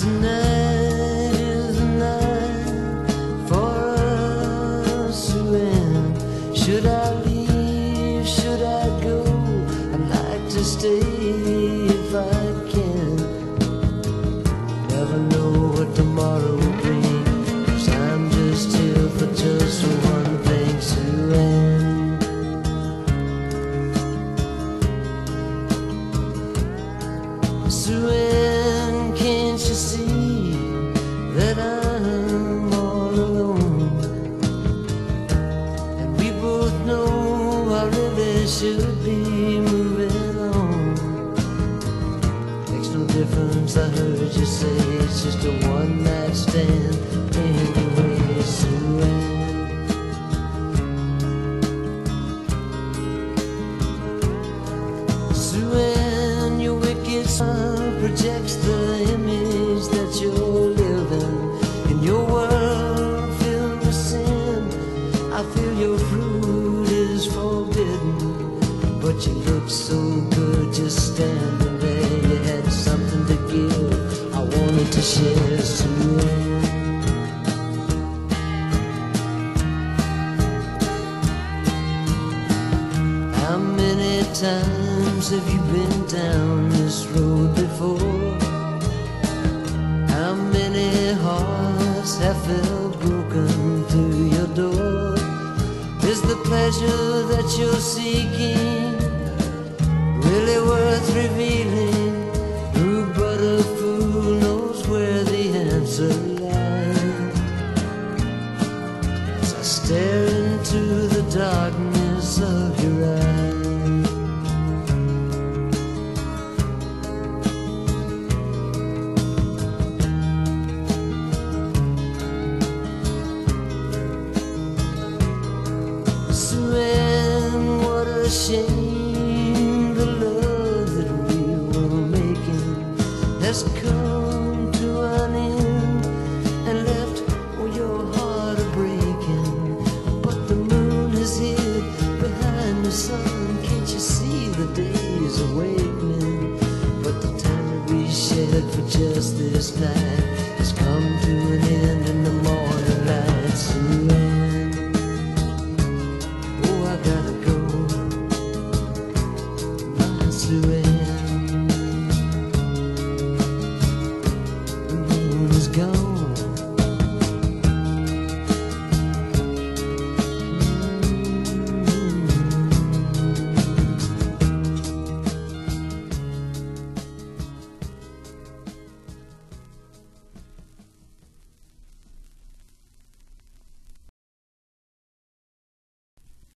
Tonight is the night for us to end. Should I leave? Should I go? I'd like to stay if I can. Never know what tomorrow will bring, 'cause I'm just here for just one thing to end. Sue-Ann, can't you see that I'm all alone? And we both know I really should be moving on. Makes no difference, I heard you say it's just a one-night stand anyway, Sue-Ann. Sue-Ann, your wicked smile projects the image that you're living in. Your world filled with sin, I feel your fruit is forbidden. But you look so good just standing there. You had something to give, I wanted to share, Sue-Ann. How many times have you been down this road before? How many hearts have felt broken through your door? Is the pleasure that you're seeking really worth revealing? Who but a fool knows where the answer lies? As I stare into the darkness of your eyes. Sue-Ann, what a shame the love that we were making has come to an end and left your heart a-breaking. But the moon is hid behind the sun, can't you see the day's awakening? But the time that we shared for just this night has come to an end in the morning light, Sue-Ann. I gotta go, my Sue-Ann.